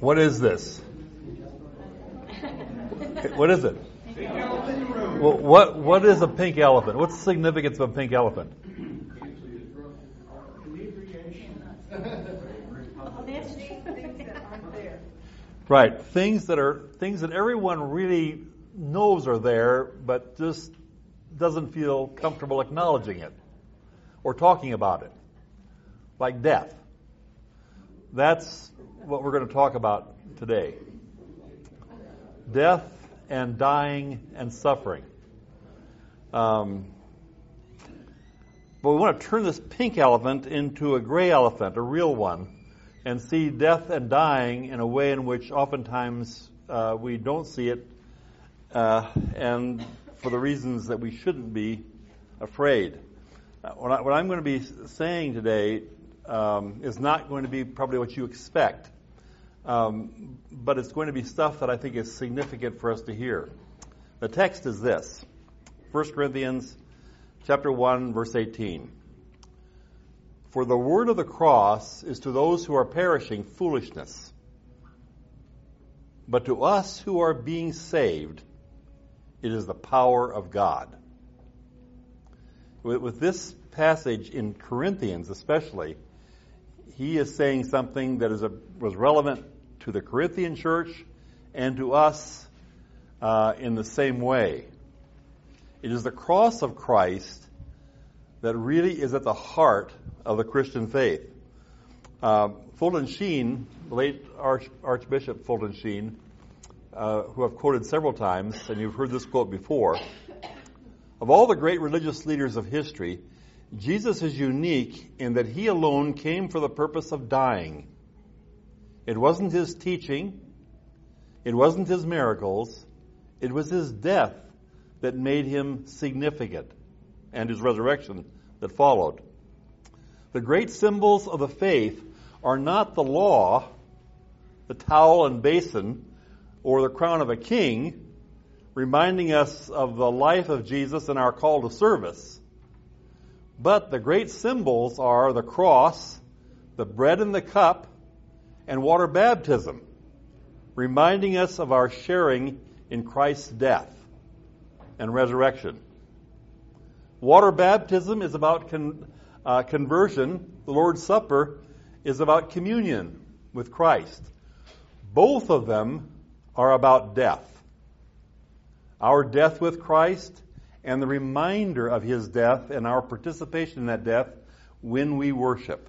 What is this? What is it? Well, what is a pink elephant? What's the significance of a pink elephant? Right, things that everyone really knows are there, but just doesn't feel comfortable acknowledging it or talking about it, like death. That's what we're going to talk about today. Death and dying and suffering. But we want to turn this pink elephant into a gray elephant, a real one, and see death and dying in a way in which oftentimes we don't see it, and for the reasons that we shouldn't be afraid. What I'm going to be saying today is not going to be probably what you expect, but it's going to be stuff that I think is significant for us to hear. The text is this, 1 Corinthians chapter 1, verse 18. For the word of the cross is to those who are perishing foolishness, but to us who are being saved, it is the power of God. With this passage in Corinthians especially, he is saying something that was relevant to the Corinthian church and to us in the same way. It is the cross of Christ that really is at the heart of the Christian faith. Fulton Sheen, the late Archbishop Fulton Sheen, who I've quoted several times, and you've heard this quote before, of all the great religious leaders of history, Jesus is unique in that he alone came for the purpose of dying. It wasn't his teaching, it wasn't his miracles, it was his death that made him significant, and his resurrection that followed. The great symbols of the faith are not the law, the towel and basin, or the crown of a king, reminding us of the life of Jesus and our call to service. But the great symbols are the cross, the bread and the cup, and water baptism, reminding us of our sharing in Christ's death and resurrection. Water baptism is about conversion. The Lord's Supper is about communion with Christ. Both of them are about death. Our death with Christ and the reminder of his death and our participation in that death when we worship.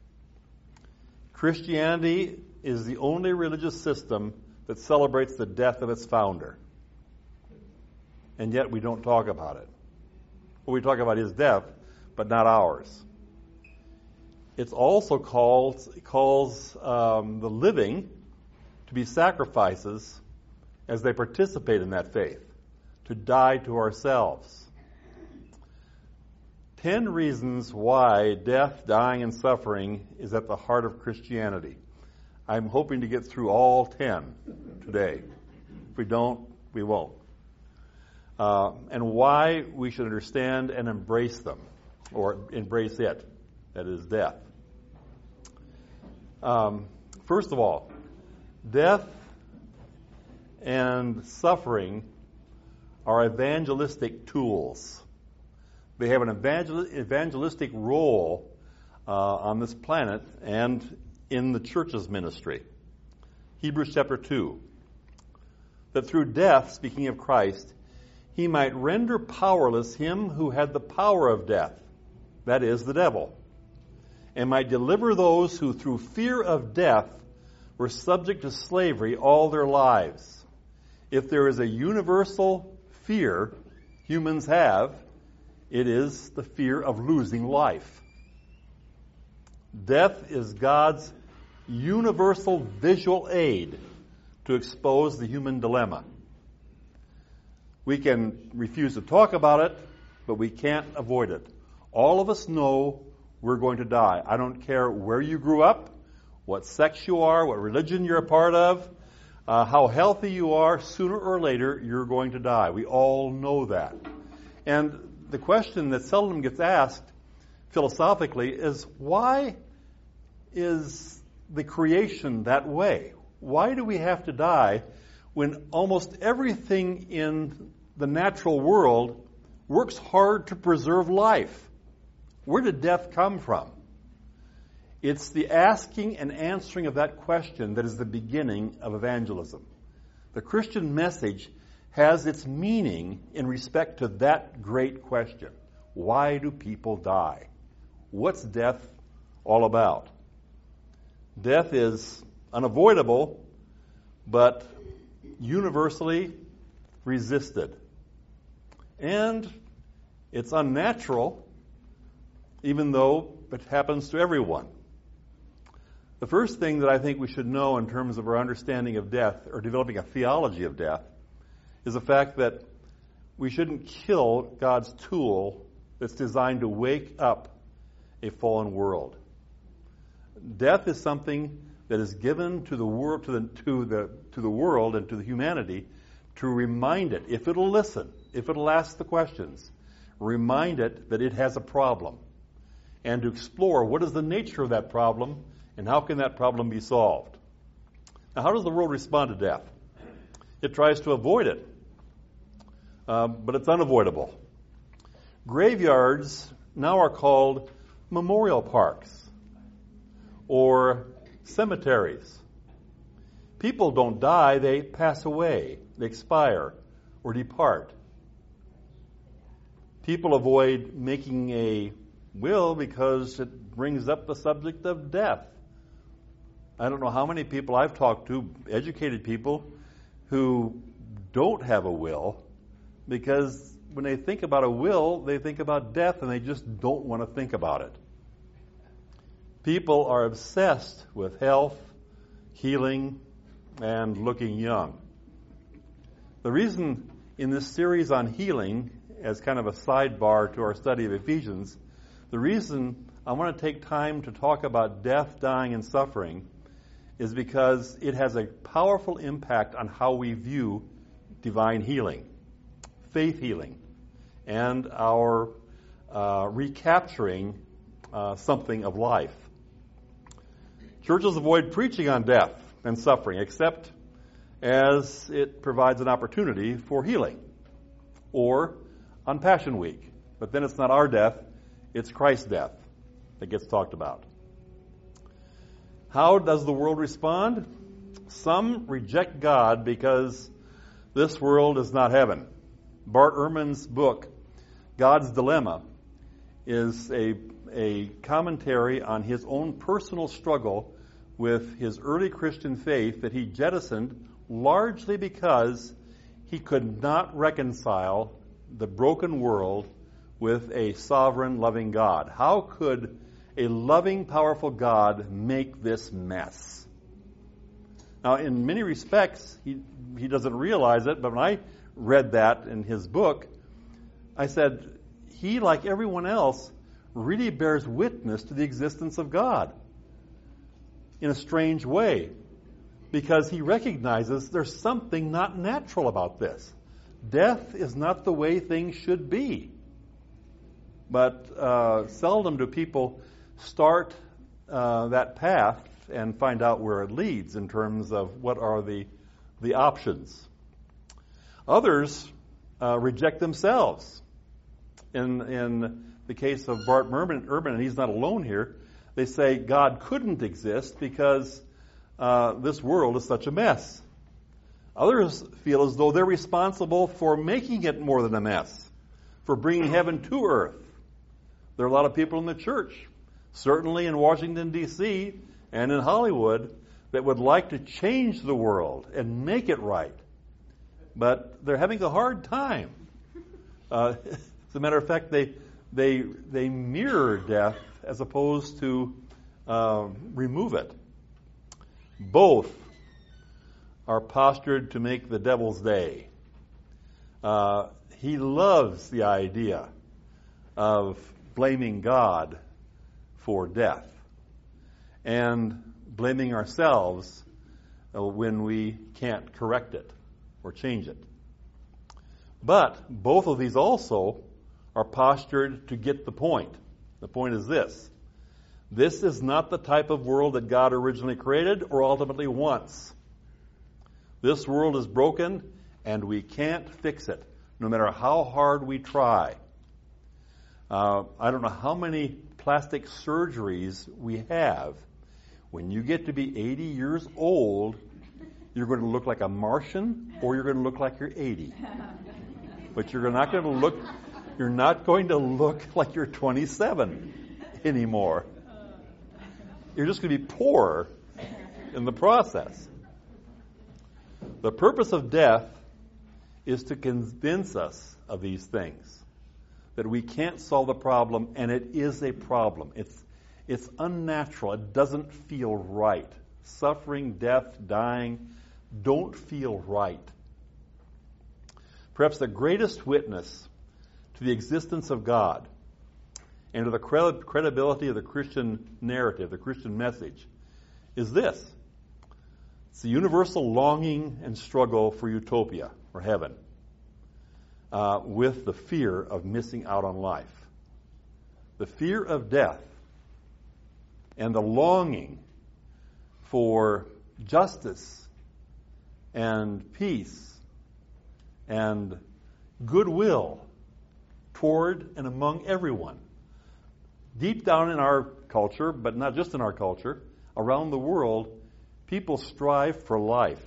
Christianity is the only religious system that celebrates the death of its founder. And yet we don't talk about it. Well, we talk about his death, but not ours. It also calls the living to be sacrifices as they participate in that faith, to die to ourselves. 10 reasons why death, dying, and suffering is at the heart of Christianity. I'm hoping to get through all 10 today. If we don't, we won't. And why we should understand and embrace them, or embrace it, that is death. First of all, death and suffering are evangelistic tools. They have an evangelistic role on this planet and in the church's ministry. Hebrews chapter 2. That through death, speaking of Christ, he might render powerless him who had the power of death, that is, the devil, and might deliver those who through fear of death were subject to slavery all their lives. If there is a universal fear humans have, it is the fear of losing life. Death is God's universal visual aid to expose the human dilemma. We can refuse to talk about it, but we can't avoid it. All of us know we're going to die. I don't care where you grew up, what sex you are, what religion you're a part of, how healthy you are, sooner or later you're going to die. We all know that. And the question that seldom gets asked philosophically is, why is the creation that way? Why do we have to die when almost everything in the natural world works hard to preserve life? Where did death come from? It's the asking and answering of that question that is the beginning of evangelism. The Christian message has its meaning in respect to that great question. Why do people die? What's death all about? Death is unavoidable, but universally resisted. And it's unnatural, even though it happens to everyone. The first thing that I think we should know in terms of our understanding of death, or developing a theology of death, is the fact that we shouldn't kill God's tool that's designed to wake up a fallen world. Death is something that is given to the world, to the world and to the humanity, to remind it, if it'll listen, if it'll ask the questions, remind it that it has a problem, and to explore what is the nature of that problem and how can that problem be solved. Now, how does the world respond to death? It tries to avoid it, but it's unavoidable. Graveyards now are called memorial parks or cemeteries. People don't die, they pass away, they expire or depart. People avoid making a will because it brings up the subject of death. I don't know how many people I've talked to, educated people, who don't have a will because when they think about a will, they think about death and they just don't want to think about it. People are obsessed with health, healing, and looking young. The reason in this series on healing, as kind of a sidebar to our study of Ephesians, the reason I want to take time to talk about death, dying, and suffering is because it has a powerful impact on how we view divine healing, faith healing, and our recapturing something of life. Churches avoid preaching on death and suffering, except as it provides an opportunity for healing, or on Passion Week. But then it's not our death, it's Christ's death that gets talked about. How does the world respond? Some reject God because this world is not heaven. Bart Ehrman's book, God's Dilemma, is a commentary on his own personal struggle with his early Christian faith that he jettisoned largely because he could not reconcile the broken world with a sovereign, loving God. How could a loving, powerful God make this mess? Now, in many respects, he doesn't realize it, but when I read that in his book, I said, he, like everyone else, really bears witness to the existence of God in a strange way, because he recognizes there's something not natural about this. Death is not the way things should be. But seldom do people start that path and find out where it leads in terms of what are the options. Others reject themselves. In the case of Bart Ehrman, and he's not alone here, they say God couldn't exist because this world is such a mess. Others feel as though they're responsible for making it more than a mess, for bringing heaven to earth. There are a lot of people in the church, certainly in Washington, D.C., and in Hollywood, that would like to change the world and make it right. But they're having a hard time. As a matter of fact, they mirror death as opposed to remove it. Both are postured to make the devil's day. He loves the idea of blaming God for death and blaming ourselves when we can't correct it or change it. But both of these also are postured to get the point. The point is this: this is not the type of world that God originally created or ultimately wants. This world is broken, and we can't fix it, no matter how hard we try. I don't know how many plastic surgeries we have. When you get to be 80 years old, you're going to look like a Martian, or you're going to look like you're 80. But you're not going to look like you're 27 anymore. You're just going to be poor in the process. The purpose of death is to convince us of these things, that we can't solve the problem, and it is a problem. It's unnatural. It doesn't feel right. Suffering, death, dying don't feel right. Perhaps the greatest witness to the existence of God and to the credibility of the Christian narrative, the Christian message, is this. It's the universal longing and struggle for utopia, or heaven, with the fear of missing out on life. The fear of death and the longing for justice and peace and goodwill toward and among everyone. Deep down in our culture, but not just in our culture, around the world, people strive for life.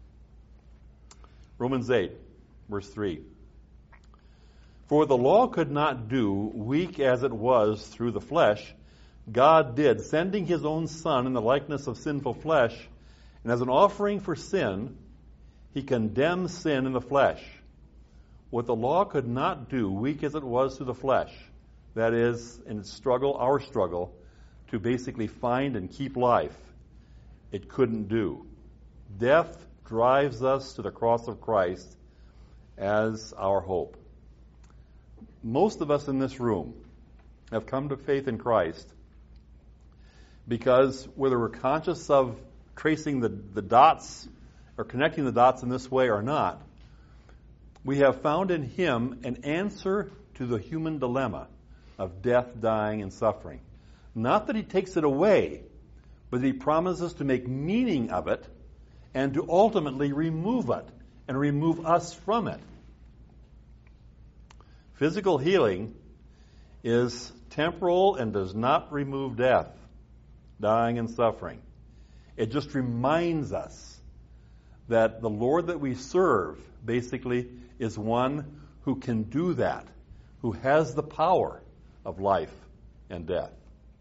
Romans 8, verse 3. For the law could not do, weak as it was through the flesh, God did, sending his own Son in the likeness of sinful flesh, and as an offering for sin, he condemns sin in the flesh. What the law could not do, weak as it was through the flesh, that is, in its struggle, our struggle, to basically find and keep life, it couldn't do. Death drives us to the cross of Christ as our hope. Most of us in this room have come to faith in Christ because whether we're conscious of tracing the dots or connecting the dots in this way or not, we have found in him an answer to the human dilemma of death, dying, and suffering. Not that he takes it away, but that he promises to make meaning of it and to ultimately remove it and remove us from it. Physical healing is temporal and does not remove death, dying, and suffering. It just reminds us that the Lord that we serve basically is one who can do that, who has the power of life and death.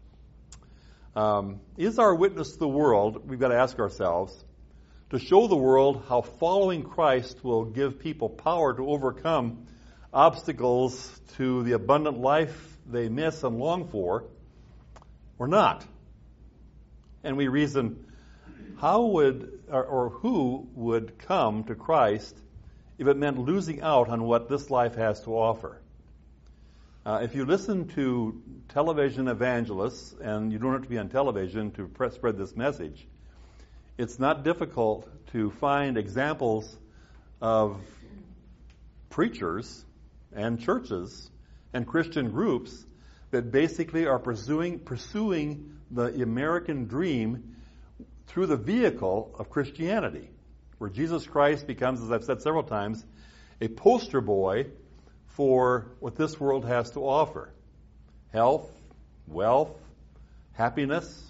Is our witness to the world, we've got to ask ourselves, to show the world how following Christ will give people power to overcome obstacles to the abundant life they miss and long for, or not? And we reason, how would or who would come to Christ if it meant losing out on what this life has to offer? If you listen to television evangelists, and you don't have to be on television to spread this message, it's not difficult to find examples of preachers and churches and Christian groups that basically are pursuing the American dream through the vehicle of Christianity, where Jesus Christ becomes, as I've said several times, a poster boy for what this world has to offer. Health, wealth, happiness.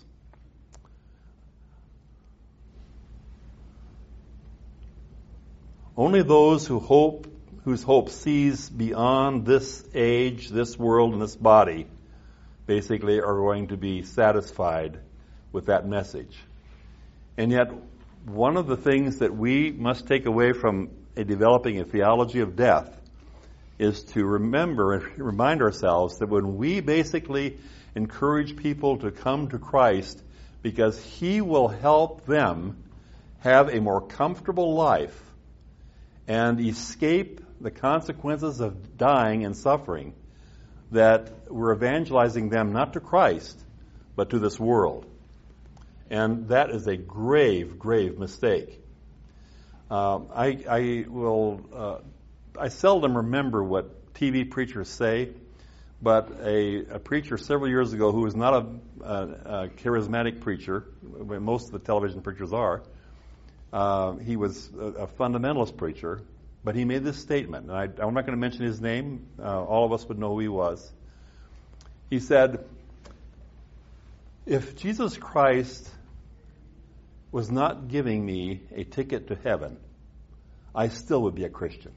Only those whose hope sees beyond this age, this world, and this body, basically are going to be satisfied with that message. And yet, one of the things that we must take away from developing a theology of death is to remember and remind ourselves that when we basically encourage people to come to Christ because he will help them have a more comfortable life and escape the consequences of dying and suffering, that we're evangelizing them not to Christ, but to this world. And that is a grave, grave mistake. I seldom remember what TV preachers say, but a preacher several years ago who was not a charismatic preacher, most of the television preachers are, He was a fundamentalist preacher, but he made this statement, and I'm not going to mention his name. All of us would know who he was. He said, if Jesus Christ was not giving me a ticket to heaven, I still would be a Christian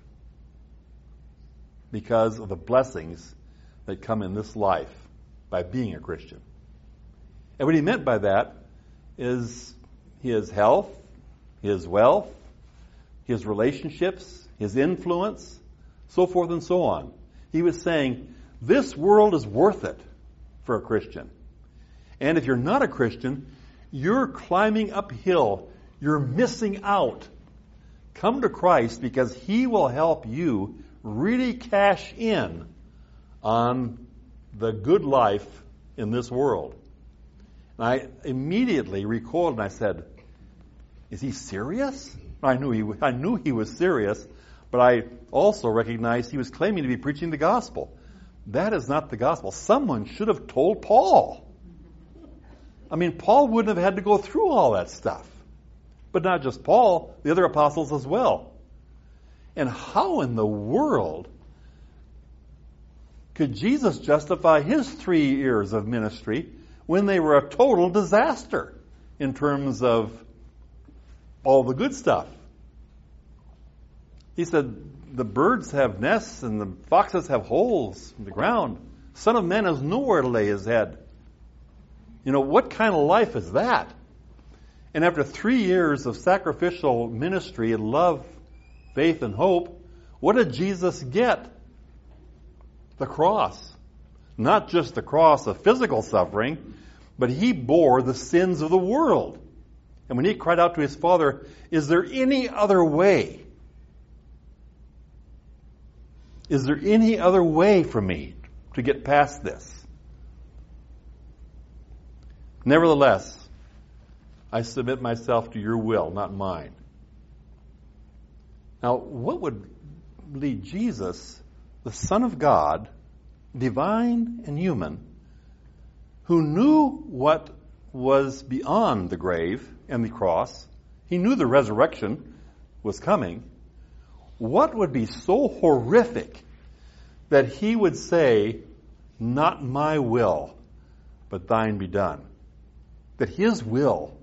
because of the blessings that come in this life by being a Christian. And what he meant by that is his health, his wealth, his relationships, his influence, so forth and so on. He was saying, this world is worth it for a Christian. And if you're not a Christian, you're climbing uphill. You're missing out. Come to Christ because He will help you really cash in on the good life in this world. And I immediately recoiled and I said, is he serious? I knew he was serious, but I also recognized he was claiming to be preaching the gospel. That is not the gospel. Someone should have told Paul. I mean, Paul wouldn't have had to go through all that stuff. But not just Paul, the other apostles as well. And how in the world could Jesus justify his 3 years of ministry when they were a total disaster in terms of all the good stuff? He said, the birds have nests and the foxes have holes in the ground. Son of Man has nowhere to lay his head. You know, what kind of life is that? And after 3 years of sacrificial ministry and love, faith, and hope, what did Jesus get? The cross. Not just the cross of physical suffering, but He bore the sins of the world. And when He cried out to His Father, is there any other way? Is there any other way for me to get past this? Nevertheless, I submit myself to your will, not mine. Now, what would lead Jesus, the Son of God, divine and human, who knew what was beyond the grave and the cross, he knew the resurrection was coming, what would be so horrific that he would say, not my will, but thine be done? That his will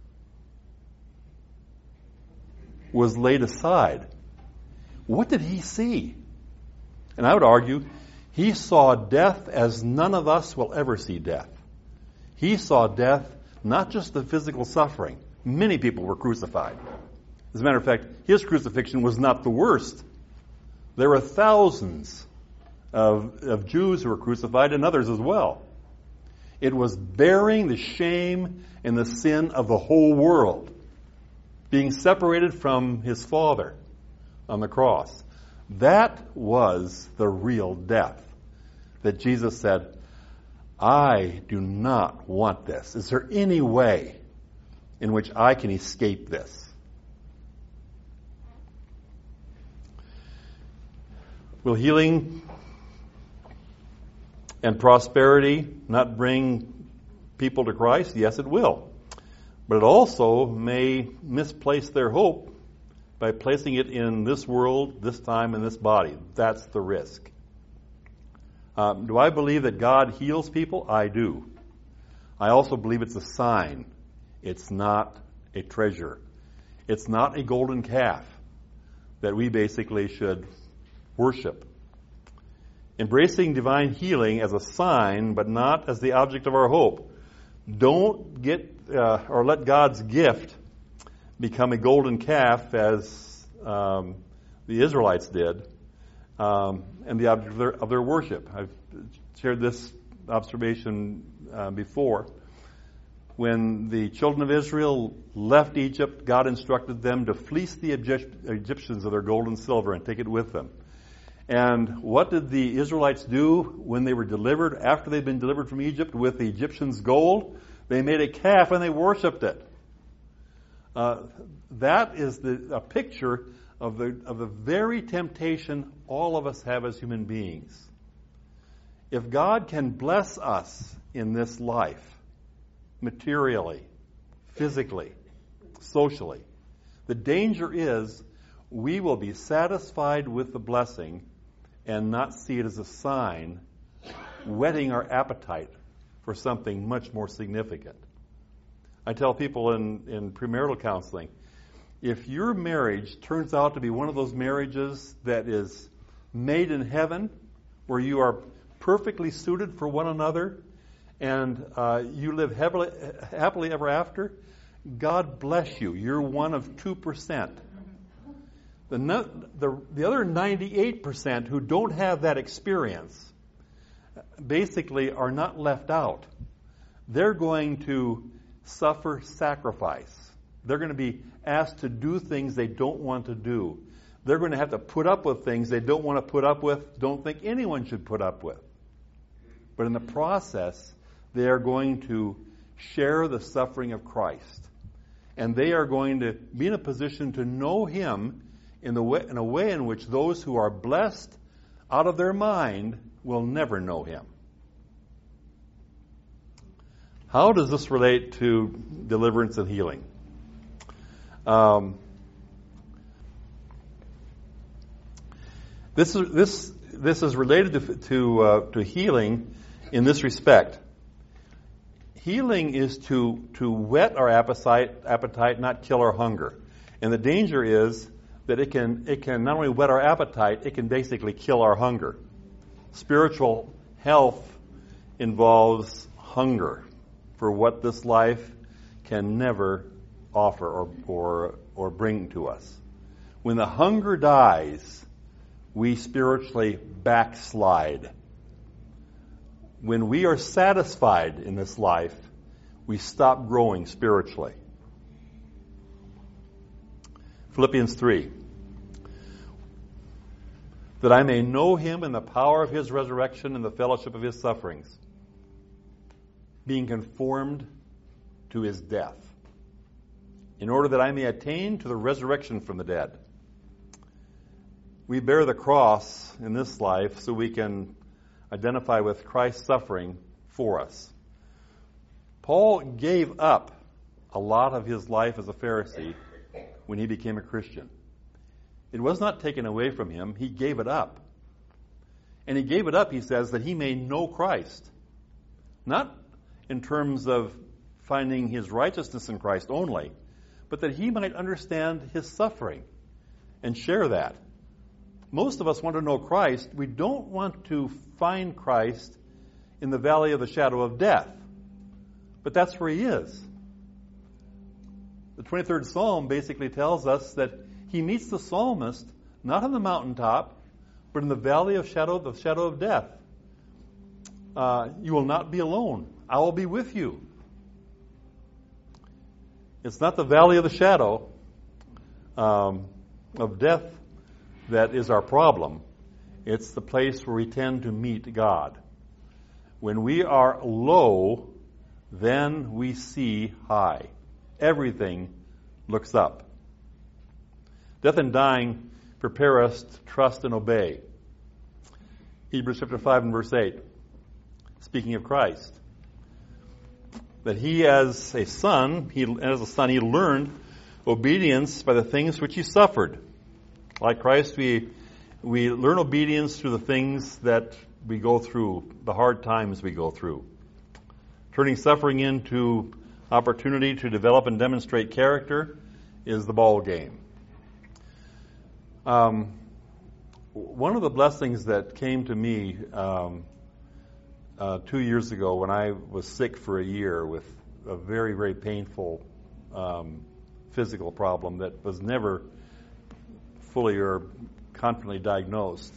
was laid aside. What did he see? And I would argue, he saw death as none of us will ever see death. He saw death, not just the physical suffering. Many people were crucified. As a matter of fact, his crucifixion was not the worst. There were thousands of Jews who were crucified and others as well. It was bearing the shame and the sin of the whole world, being separated from his Father on the cross. That was the real death that Jesus said, I do not want this. Is there any way in which I can escape this? Will healing and prosperity not bring people to Christ? Yes, it will. But it also may misplace their hope by placing it in this world, this time, and this body. That's the risk. Do I believe that God heals people? I do. I also believe it's a sign. It's not a treasure. It's not a golden calf that we basically should worship. Embracing divine healing as a sign, but not as the object of our hope. Don't get or let God's gift become a golden calf as the Israelites did, and the object of their worship. I've shared this observation before. When the children of Israel left Egypt, God instructed them to fleece the Egyptians of their gold and silver and take it with them. And what did the Israelites do when they were delivered, after they'd been delivered from Egypt with the Egyptians' gold? They made a calf and they worshipped it. That is a picture of the very temptation all of us have as human beings. If God can bless us in this life, materially, physically, socially, The danger is we will be satisfied with the blessing and not see it as a sign, whetting our appetite for something much more significant. I tell people in premarital counseling, if your marriage turns out to be one of those marriages that is made in heaven, where you are perfectly suited for one another, and you live happily ever after, God bless you. You're one of 2%. The other 98% who don't have that experience basically are not left out. They're going to suffer sacrifice. They're going to be asked to do things they don't want to do. They're going to have to put up with things they don't want to put up with, don't think anyone should put up with. But in the process, they are going to share the suffering of Christ. And they are going to be in a position to know Him in a way in which those who are blessed out of their mind will never know Him. How does this relate to deliverance and healing? This is related to healing in this respect. Healing is to whet our appetite, not kill our hunger. And the danger is that it can not only whet our appetite, it can basically kill our hunger. Spiritual health involves hunger for what this life can never offer or bring to us. When the hunger dies, we spiritually backslide. When we are satisfied in this life, we stop growing spiritually. Philippians 3. That I may know Him in the power of His resurrection and the fellowship of His sufferings, being conformed to His death, in order that I may attain to the resurrection from the dead. We bear the cross in this life so we can identify with Christ's suffering for us. Paul gave up a lot of his life as a Pharisee when he became a Christian. It was not taken away from him. He gave it up. And he gave it up, he says, that he may know Christ. Not in terms of finding his righteousness in Christ only, but that he might understand his suffering and share that. Most of us want to know Christ. We don't want to find Christ in the valley of the shadow of death. But that's where He is. The 23rd Psalm basically tells us that He meets the psalmist not on the mountaintop, but in the valley of the shadow of death. You will not be alone. I will be with you. It's not the valley of the shadow of death that is our problem. It's the place where we tend to meet God. When we are low, then we see high. Everything looks up. Death and dying prepare us to trust and obey. Hebrews chapter 5 and verse 8, speaking of Christ, that He as a son, He learned obedience by the things which He suffered. Like Christ, we learn obedience through the things that we go through, the hard times we go through. Turning suffering into opportunity to develop and demonstrate character is the ball game. One of the blessings that came to me 2 years ago when I was sick for a year with a very, very painful physical problem that was never fully or confidently diagnosed,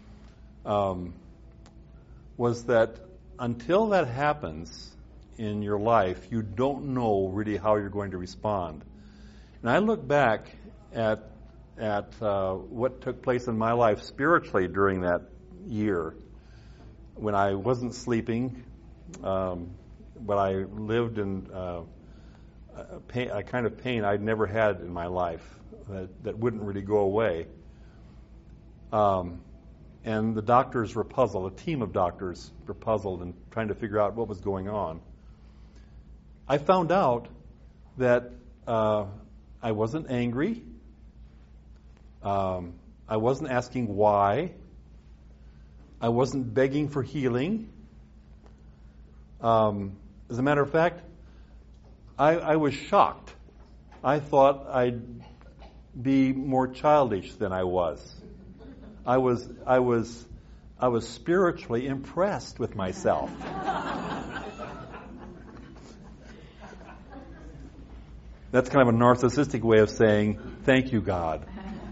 was that until that happens in your life, you don't know really how you're going to respond. And I look back at what took place in my life spiritually during that year when I wasn't sleeping, but I lived in a kind of pain I'd never had in my life that wouldn't really go away. And the doctors were puzzled, a team of doctors were puzzled and trying to figure out what was going on. I found out that I wasn't angry. I wasn't asking why. I wasn't begging for healing. As a matter of fact, I was shocked. I thought I'd be more childish than I was. I was spiritually impressed with myself. That's kind of a narcissistic way of saying, thank you, God.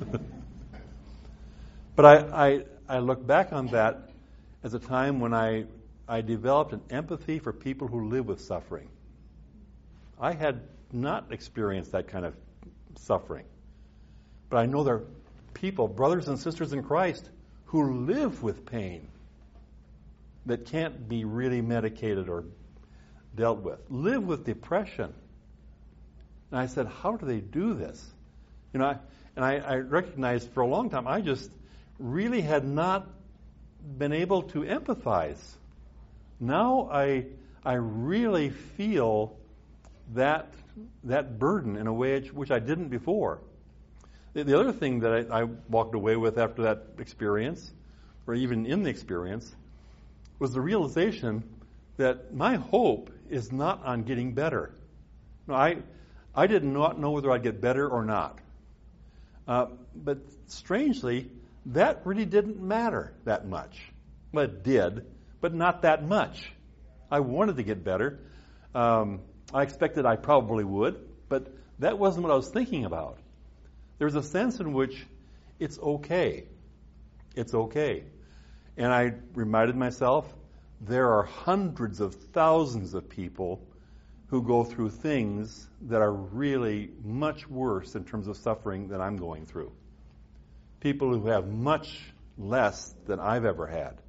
But I look back on that as a time when I developed an empathy for people who live with suffering. I had not experienced that kind of suffering. But I know there are people, brothers and sisters in Christ, who live with pain that can't be really medicated or dealt with. Live with depression. And I said, how do they do this? I recognized for a long time, I just really had not been able to empathize. Now I really feel that burden in a way which I didn't before. The other thing that I walked away with after that experience, or even in the experience, was the realization that my hope is not on getting better. No, I did not know whether I'd get better or not. But strangely, that really didn't matter that much. Well, it did, but not that much. I wanted to get better. I expected I probably would, but that wasn't what I was thinking about. There's a sense in which it's okay. It's okay. And I reminded myself, there are hundreds of thousands of people who go through things that are really much worse in terms of suffering than I'm going through. People who have much less than I've ever had.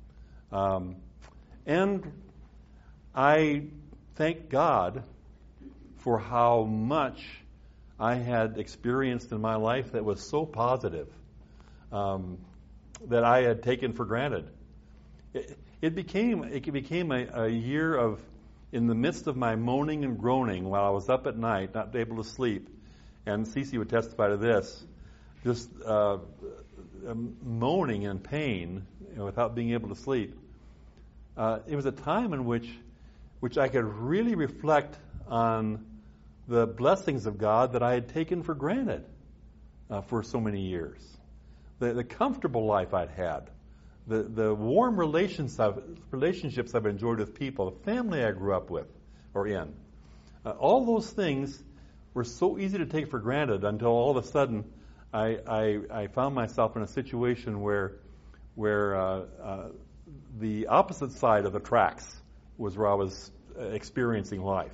And I thank God for how much I had experienced in my life that was so positive that I had taken for granted. It became a year of, in the midst of my moaning and groaning while I was up at night, not able to sleep, and Cece would testify to this, just moaning in pain without being able to sleep. It was a time in which I could really reflect on the blessings of God that I had taken for granted for so many years. The comfortable life I'd had, the warm relationships I've enjoyed with people, the family I grew up with or in. All those things were so easy to take for granted until all of a sudden I found myself in a situation where the opposite side of the tracks was where I was experiencing life.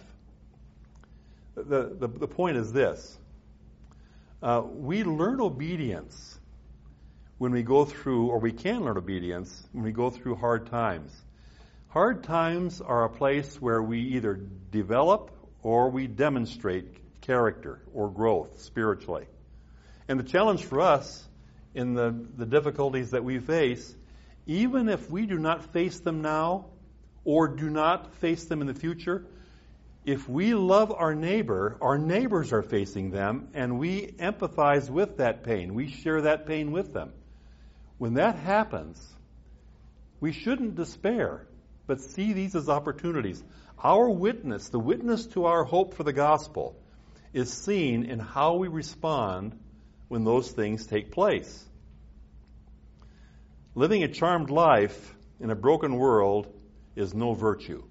The point is this. We learn obedience when we go through, or we can learn obedience when we go through hard times. Hard times are a place where we either develop or we demonstrate character or growth spiritually. And the challenge for us in the difficulties that we face, even if we do not face them now or do not face them in the future, if we love our neighbor, our neighbors are facing them, and we empathize with that pain. We share that pain with them. When that happens, we shouldn't despair, but see these as opportunities. Our witness, the witness to our hope for the gospel, is seen in how we respond when those things take place. Living a charmed life in a broken world is no virtue.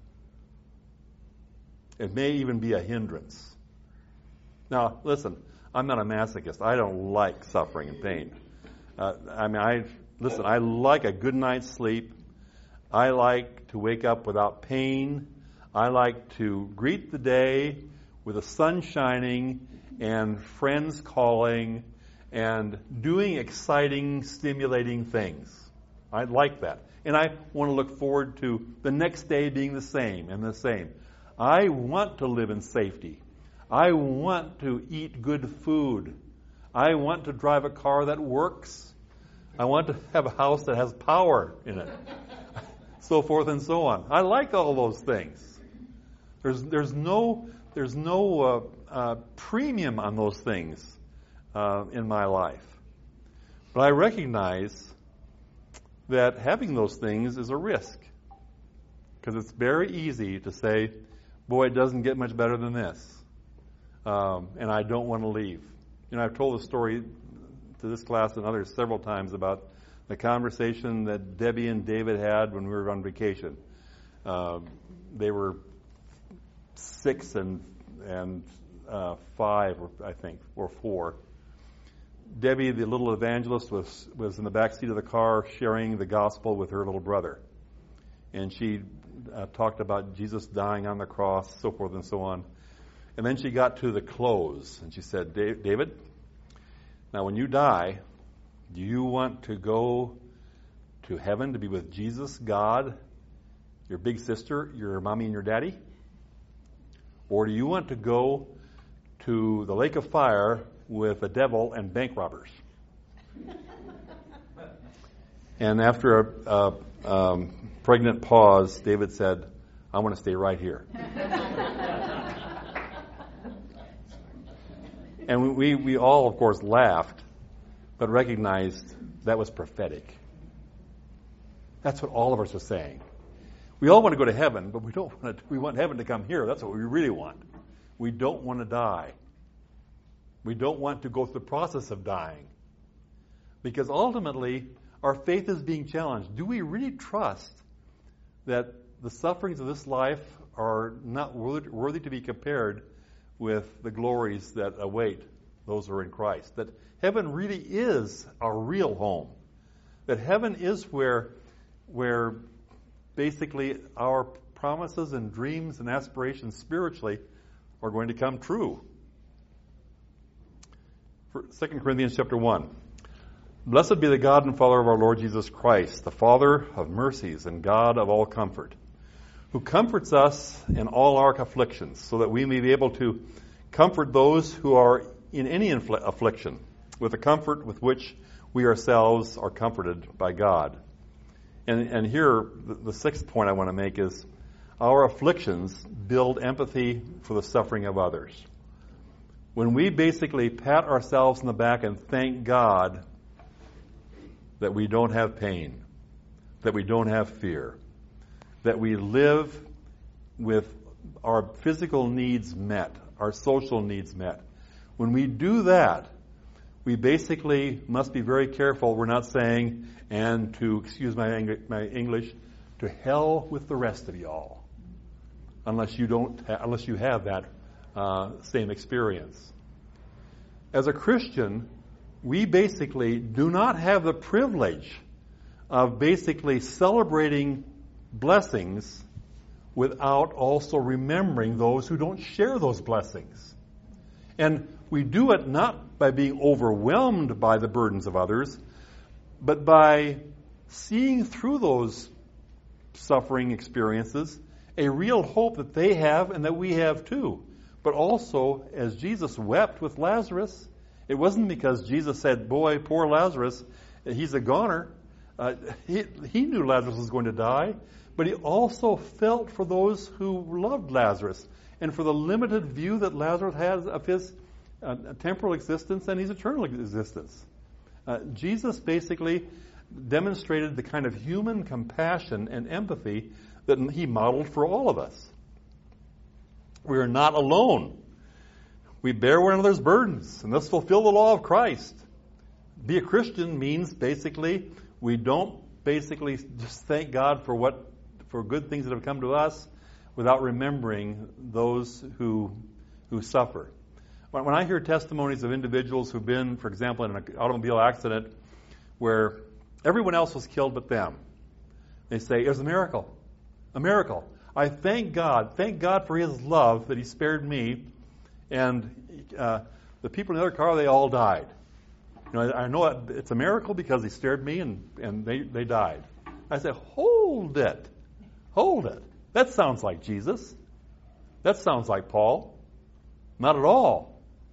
It may even be a hindrance. Now, listen, I'm not a masochist. I don't like suffering and pain. I like a good night's sleep. I like to wake up without pain. I like to greet the day with the sun shining and friends calling and doing exciting, stimulating things. I like that. And I want to look forward to the next day being the same and the same. I want to live in safety. I want to eat good food. I want to drive a car that works. I want to have a house that has power in it. So forth and so on. I like all those things. There's no premium on those things in my life. But I recognize that having those things is a risk. Because it's very easy to say, boy, it doesn't get much better than this. And I don't want to leave. I've told the story to this class and others several times about the conversation that Debbie and David had when we were on vacation. They were 6 and 5, I think, or 4. Debbie, the little evangelist, was in the back seat of the car sharing the gospel with her little brother. And she talked about Jesus dying on the cross, so forth and so on. And then she got to the close, and she said, David, now when you die, do you want to go to heaven to be with Jesus, God, your big sister, your mommy and your daddy? Or do you want to go to the lake of fire with the devil and bank robbers? And after a pregnant pause, David said, I want to stay right here. And we all, of course, laughed, but recognized that was prophetic. That's what all of us are saying. We all want to go to heaven, but we want heaven to come here. That's what we really want. We don't want to die. We don't want to go through the process of dying. Because ultimately, our faith is being challenged. Do we really trust that the sufferings of this life are not worthy to be compared with the glories that await those who are in Christ? That heaven really is our real home. That heaven is where basically our promises and dreams and aspirations spiritually are going to come true. 2 Corinthians chapter 1. Blessed be the God and Father of our Lord Jesus Christ, the Father of mercies and God of all comfort, who comforts us in all our afflictions, so that we may be able to comfort those who are in any affliction, with the comfort with which we ourselves are comforted by God. And here, the sixth point I want to make is our afflictions build empathy for the suffering of others. When we basically pat ourselves on the back and thank God that we don't have pain, that we don't have fear, that we live with our physical needs met, our social needs met. When we do that, we basically must be very careful. We're not saying, and to excuse my English, to hell with the rest of y'all, unless you have that same experience. As a Christian, we basically do not have the privilege of basically celebrating blessings without also remembering those who don't share those blessings. And we do it not by being overwhelmed by the burdens of others, but by seeing through those suffering experiences a real hope that they have and that we have too. But also, as Jesus wept with Lazarus, it wasn't because Jesus said, boy, poor Lazarus, he's a goner. He knew Lazarus was going to die, but he also felt for those who loved Lazarus and for the limited view that Lazarus has of his temporal existence and his eternal existence. Jesus basically demonstrated the kind of human compassion and empathy that he modeled for all of us. We are not alone. We bear one another's burdens, and thus fulfill the law of Christ. Be a Christian means basically we don't basically just thank God for good things that have come to us without remembering those who suffer. When I hear testimonies of individuals who've been, for example, in an automobile accident where everyone else was killed but them, they say, it was a miracle. A miracle. I thank God for His love that He spared me, and the people in the other car, they all died. I know it's a miracle because He spared me and they died. I say, hold it. That sounds like Jesus. That sounds like Paul. Not at all.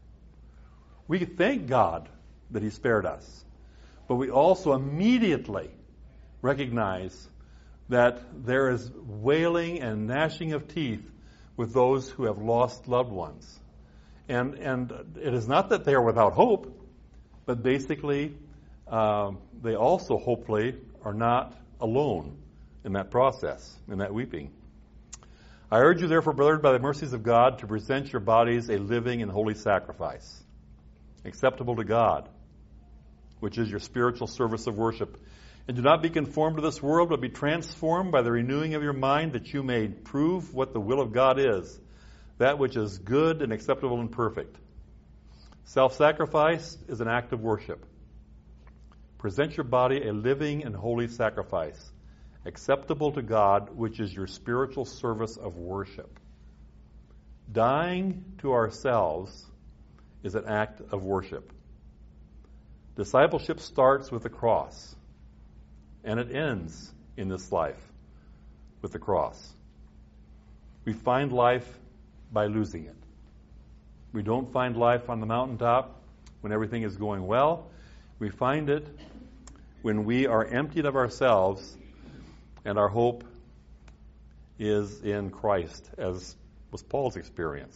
We thank God that He spared us, but we also immediately recognize that there is wailing and gnashing of teeth with those who have lost loved ones. And it is not that they are without hope, but basically they also hopefully are not alone in that process, in that weeping. I urge you, therefore, brethren, by the mercies of God, to present your bodies a living and holy sacrifice, acceptable to God, which is your spiritual service of worship. And do not be conformed to this world, but be transformed by the renewing of your mind, that you may prove what the will of God is, that which is good and acceptable and perfect. Self-sacrifice is an act of worship. Present your body a living and holy sacrifice, acceptable to God, which is your spiritual service of worship. Dying to ourselves is an act of worship. Discipleship starts with the cross, and it ends in this life with the cross. We find life by losing it. We don't find life on the mountaintop when everything is going well. We find it when we are emptied of ourselves and our hope is in Christ, as was Paul's experience.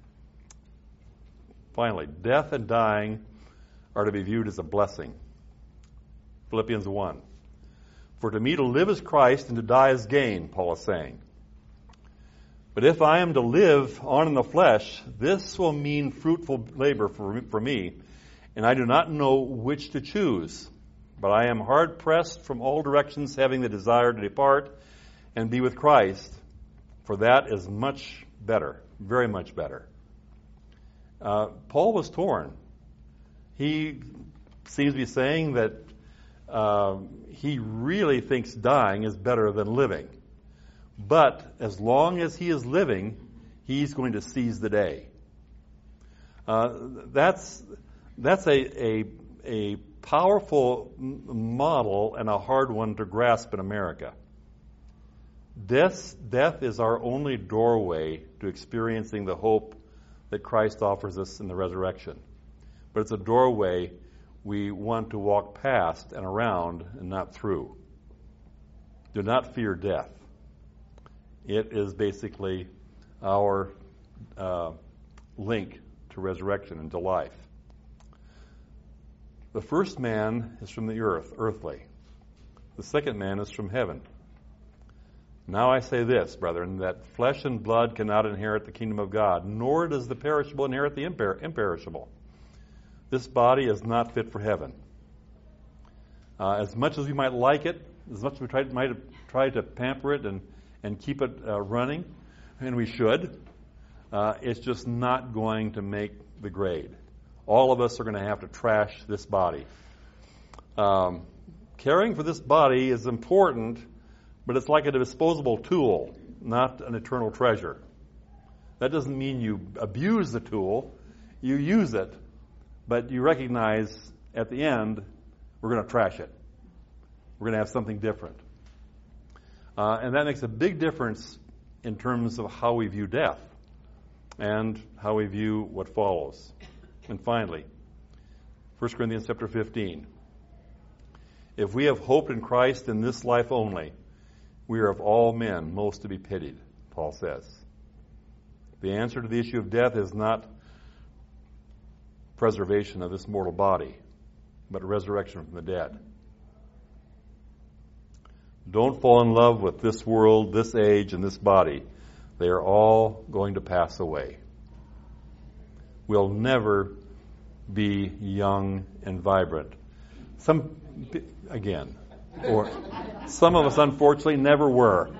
Finally, death and dying are to be viewed as a blessing. Philippians 1. For to me to live is Christ and to die is gain, Paul is saying. But if I am to live on in the flesh, this will mean fruitful labor for me, and I do not know which to choose. But I am hard pressed from all directions, having the desire to depart and be with Christ, for that is much better, very much better. Paul was torn. He seems to be saying that he really thinks dying is better than living. But as long as he is living, he's going to seize the day. That's a powerful model and a hard one to grasp in America. Death is our only doorway to experiencing the hope that Christ offers us in the resurrection. But it's a doorway we want to walk past and around and not through. Do not fear death. It is basically our link to resurrection and to life. The first man is from the earth, earthly. The second man is from heaven. Now I say this, brethren, that flesh and blood cannot inherit the kingdom of God, nor does the perishable inherit the imperishable. This body is not fit for heaven. As much as we might like it, as much as we might try to pamper it and keep it running, and we should, it's just not going to make the grade. All of us are going to have to trash this body. Caring for this body is important, but it's like a disposable tool, not an eternal treasure. That doesn't mean you abuse the tool. You use it, but you recognize at the end, we're going to trash it. We're going to have something different. And that makes a big difference in terms of how we view death and how we view what follows. And finally, 1 Corinthians chapter 15. If we have hope in Christ in this life only, we are of all men most to be pitied, Paul says. The answer to the issue of death is not preservation of this mortal body, but resurrection from the dead. Don't fall in love with this world, this age, and this body. They are all going to pass away. We'll never be young and vibrant. Some of us unfortunately never were.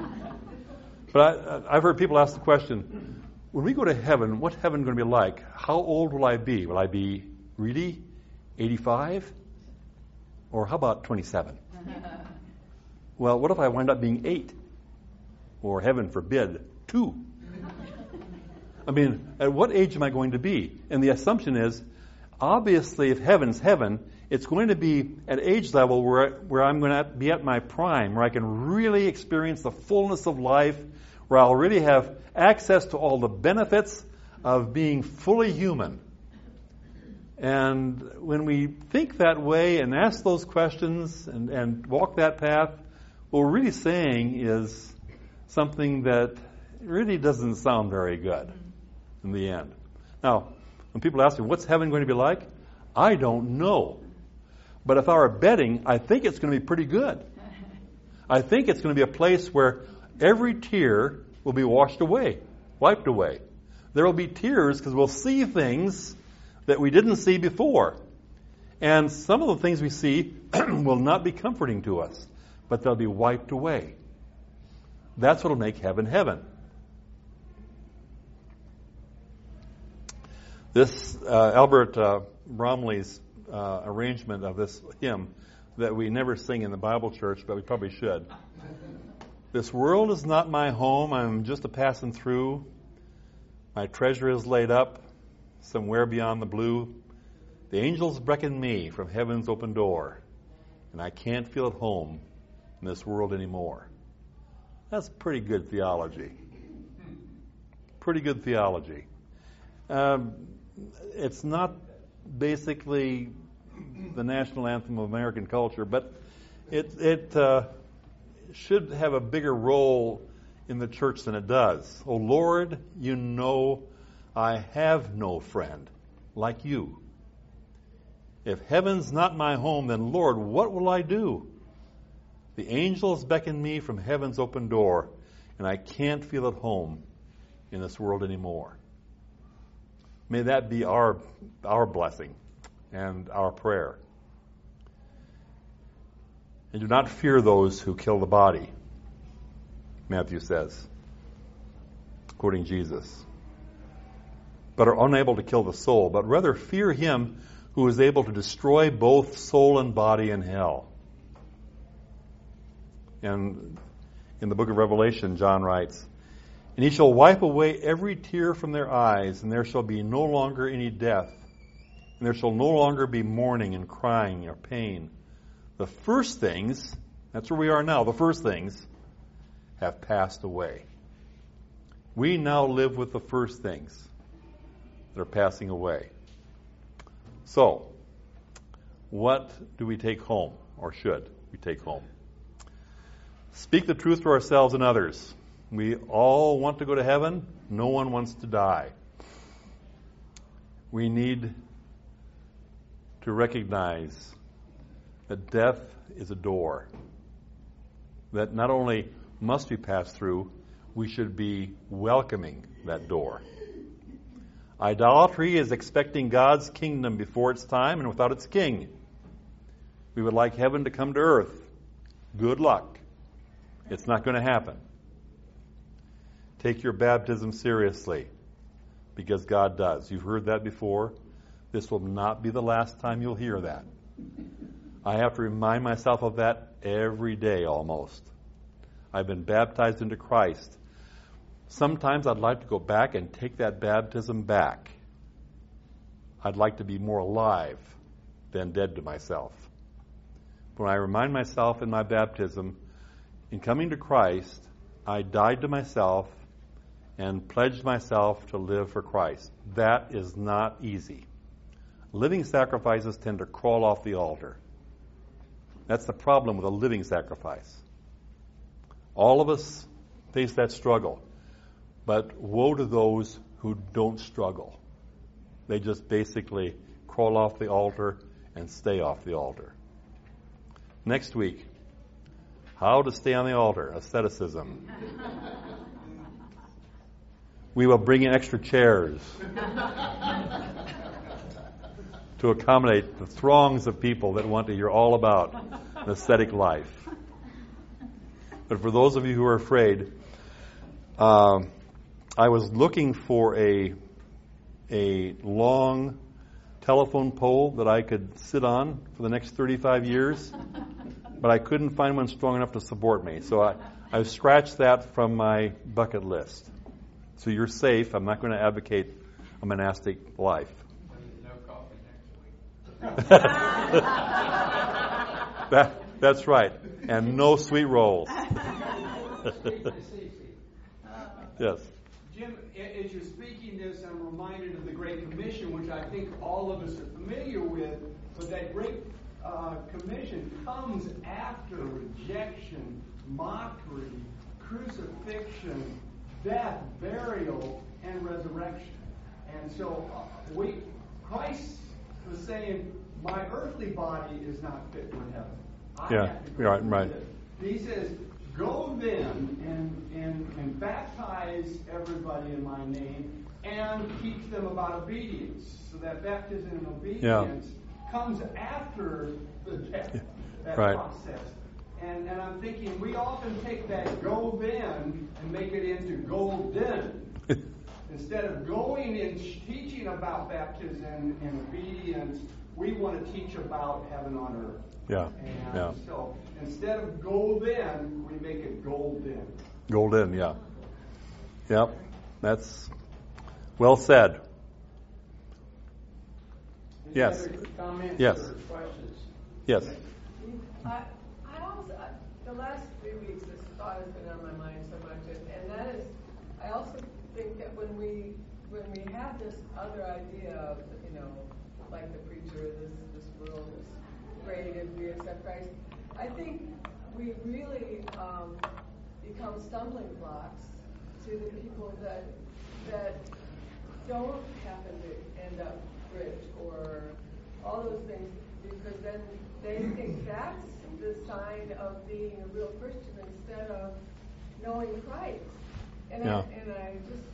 But I've heard people ask the question, when we go to heaven, what's heaven going to be like? How old will I be? Will I be really 85? Or how about 27? Well, what if I wind up being 8? Or heaven forbid, 2? I mean, at what age am I going to be? And the assumption is, obviously, if heaven's heaven, it's going to be at age level where I'm going to be at my prime, where I can really experience the fullness of life, where I'll really have access to all the benefits of being fully human. And when we think that way and ask those questions and walk that path, what we're really saying is something that really doesn't sound very good in the end. Now, when people ask me, what's heaven going to be like? I don't know. But if I were betting, I think it's going to be pretty good. I think it's going to be a place where every tear will be washed away, wiped away. There will be tears because we'll see things that we didn't see before. And some of the things we see will not be comforting to us, but they'll be wiped away. That's what will make heaven heaven. This Albert Bromley's arrangement of this hymn that we never sing in the Bible church, but we probably should. This world is not my home, I'm just a passing through. My treasure is laid up somewhere beyond the blue. The angels beckon me from heaven's open door, and I can't feel at home in this world anymore. That's pretty good theology. Pretty good theology. It's not basically the national anthem of American culture, but it should have a bigger role in the church than it does. Oh Lord, you know I have no friend like you. If heaven's not my home, then Lord, what will I do? The angels beckon me from heaven's open door, and I can't feel at home in this world anymore. May that be our blessing and our prayer. And do not fear those who kill the body, Matthew says, quoting Jesus, but are unable to kill the soul, but rather fear him who is able to destroy both soul and body in hell. And in the book of Revelation, John writes, and he shall wipe away every tear from their eyes, and there shall be no longer any death, and there shall no longer be mourning and crying or pain. The first things, that's where we are now, the first things have passed away. We now live with the first things that are passing away. So, what do we take home, or should we take home? Speak the truth to ourselves and others. We all want to go to heaven. No one wants to die. We need to recognize that death is a door that not only must be passed through, we should be welcoming that door. Idolatry is expecting God's kingdom before its time and without its king. We would like heaven to come to earth. Good luck. It's not going to happen. Take your baptism seriously, because God does. You've heard that before. This will not be the last time you'll hear that. I have to remind myself of that every day almost. I've been baptized into Christ. Sometimes I'd like to go back and take that baptism back. I'd like to be more alive than dead to myself. When I remind myself in my baptism, in coming to Christ, I died to myself and pledged myself to live for Christ. That is not easy. Living sacrifices tend to crawl off the altar. That's the problem with a living sacrifice. All of us face that struggle. But woe to those who don't struggle. They just basically crawl off the altar and stay off the altar. Next week, how to stay on the altar, asceticism. We will bring in extra chairs to accommodate the throngs of people that want to hear all about an ascetic life. But for those of you who are afraid, I was looking for a long telephone pole that I could sit on for the next 35 years, but I couldn't find one strong enough to support me. So I've scratched that from my bucket list. So you're safe. I'm not going to advocate a monastic life. No coffee next week. That's right. And no sweet rolls. Yes. Jim, as you're speaking this, I'm reminded of the Great Commission, which I think all of us are familiar with. But that Great Commission comes after rejection, mockery, crucifixion, death, burial, and resurrection. And so Christ was saying, my earthly body is not fit for heaven. I have to go right. He says, go then and baptize everybody in my name and teach them about obedience. So that baptism and obedience comes after the death, that process. And I'm thinking, we often take that go then and make it into golden. Instead of going and teaching about baptism and obedience, we want to teach about heaven on earth. So instead of golden, we make it golden. Golden, yeah. Yep, that's well said. Yes. Comments yes. or questions? Yes. I also, the last 3 weeks, this thought has been on my mind so much, and that is, I also think that when we have this other idea of, like the preacher, this world is great if we accept Christ, I think we really become stumbling blocks to the people that don't happen to end up rich or all those things, because then they think that's the sign of being a real Christian instead of knowing Christ. And I just,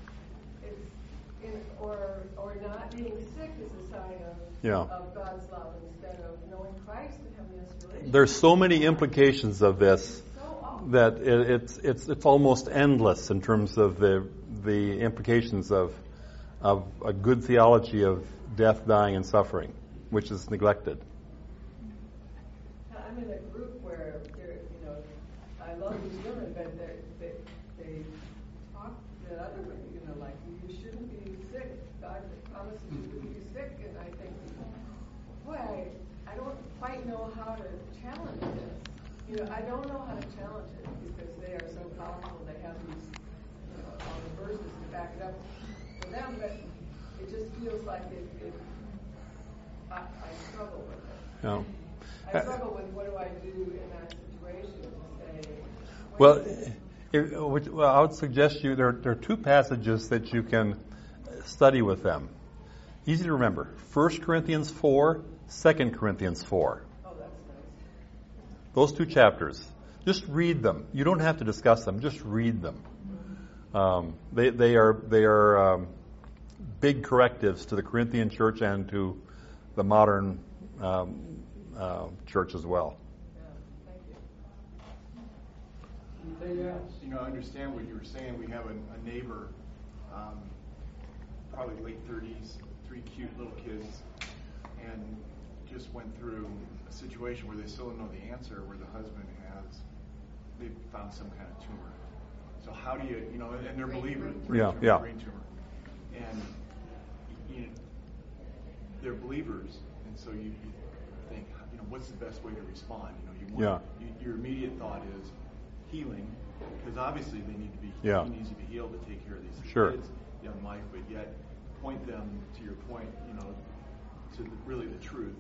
or not being sick is a sign of God's love instead of knowing Christ and having this relationship. There's so many implications of this that it's almost endless in terms of the implications of a good theology of death, dying, and suffering, which is neglected. I'm in a group where I love these women, but they talk to other women, like you shouldn't be sick. God promises you wouldn't be sick, and I think, boy, I don't quite know how to challenge this. I don't know how to challenge it because they are so powerful. They have these, all the verses to back it up for them, but it just feels like I struggle with it. Yeah. I struggle with what do I do in that situation to say. Well, I would suggest there are two passages that you can study with them. Easy to remember: 1 Corinthians 4, 2 Corinthians 4. Oh, that's nice. Those two chapters. Just read them. You don't have to discuss them. Just read them. They are big correctives to the Corinthian church and to the modern church as well. Yeah, thank you. Anything else? I understand what you were saying. We have a neighbor, probably late 30s, 3 cute little kids, and just went through a situation where they still don't know the answer, where the husband they found some kind of tumor. So how do you, and they're believers. Brain tumor. And they're believers, and so you think, what's the best way to respond? Your immediate thought is healing, because obviously they need to be he needs to be healed to take care of these kids, young life, but yet point them to your point, to really the truth.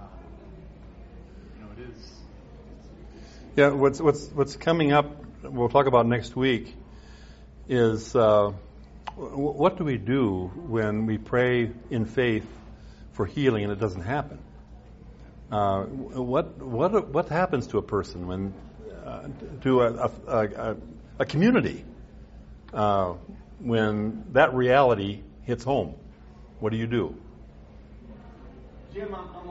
It is. Yeah, what's coming up, we'll talk about next week, is what do we do when we pray in faith for healing and it doesn't happen? What happens to a person when to a community when that reality hits home? What do you do? Jim,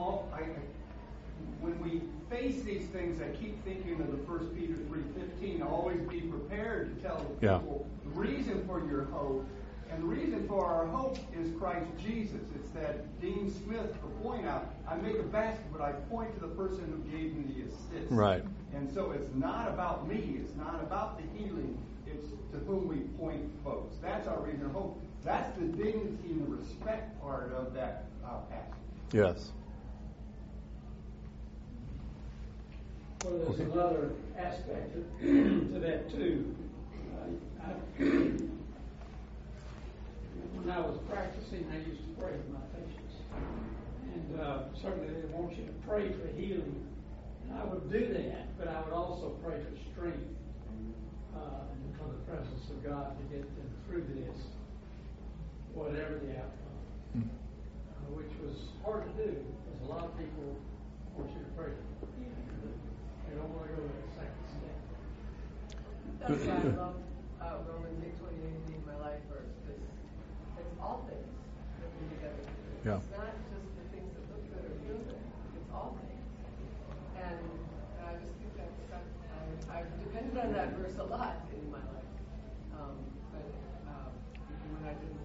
when we face these things, I keep thinking of the 1 Peter 3:15. Always be prepared to tell the people the reason for your hope. And the reason for our hope is Christ Jesus. It's that Dean Smith will point out, I make a basket, but I point to the person who gave me the assist. Right. And so it's not about me. It's not about the healing. It's to whom we point folks. That's our reason of hope. That's the dignity and the respect part of that passage. Yes. Well, there's another aspect to that too. When I was practicing, I used to pray with my patients, and certainly they want you to pray for healing, and I would do that. But I would also pray for strength and for the presence of God to get them through this, whatever the outcome. which was hard to do because a lot of people want you to pray for healing. They don't want to go to the second step. That's why I love Romans 8:28 being my life verse, because it's all things that we together. Yeah. It's not just the things that look good or feel good. It's all things. And I just think I've depended on that verse a lot in my life. But when I didn't,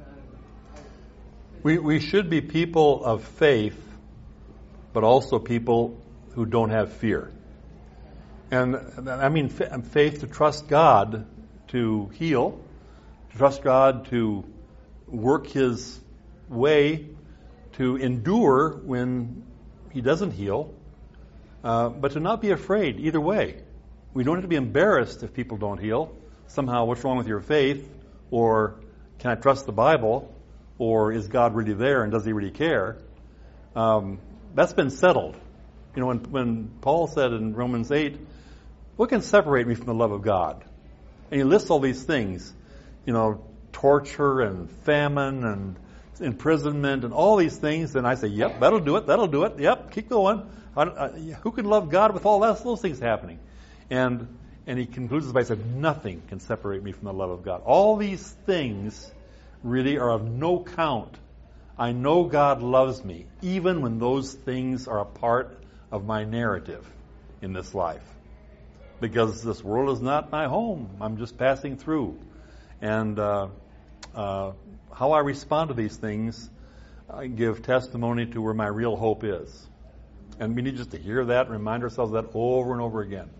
we should be people of faith, but also people who don't have fear. And I mean faith to trust God to heal, to trust God to work His way, to endure when He doesn't heal, but to not be afraid either way. We don't have to be embarrassed if people don't heal. Somehow, what's wrong with your faith? Or can I trust the Bible? Or is God really there and does He really care? That's been settled. You know, when Paul said in Romans 8, what can separate me from the love of God? And he lists all these things, you know, torture and famine and imprisonment and all these things. And I say, yep, that'll do it. Yep, keep going. Who can love God with all those things happening? And he concludes by saying, nothing can separate me from the love of God. All these things really are of no count. I know God loves me, even when those things are a part of my narrative in this life. Because this world is not my home. I'm just passing through. And how I respond to these things, I give testimony to where my real hope is. And we need just to hear that, remind ourselves of that over and over again.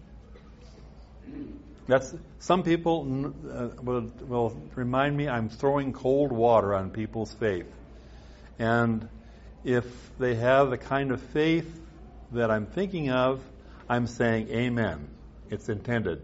Some people will remind me I'm throwing cold water on people's faith. And if they have the kind of faith that I'm thinking of, I'm saying amen. It's intended.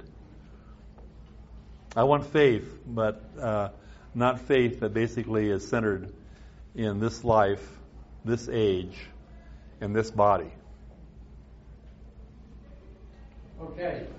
I want faith, but not faith that basically is centered in this life, this age, and this body. Okay.